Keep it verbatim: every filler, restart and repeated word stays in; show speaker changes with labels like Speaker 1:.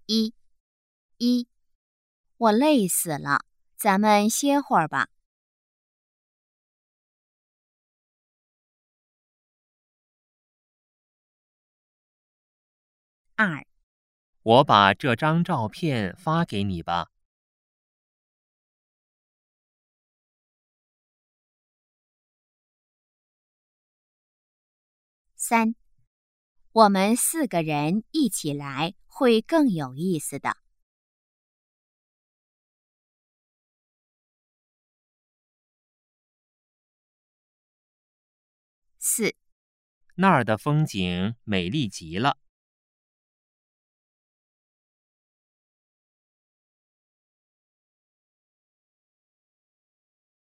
Speaker 1: 一，一，我累死了，咱们歇会儿吧。二，
Speaker 2: 我把这张照片发给你吧。
Speaker 1: 三，我们四个人一起来会更有意思的。四，
Speaker 2: 那儿的风景美丽极了。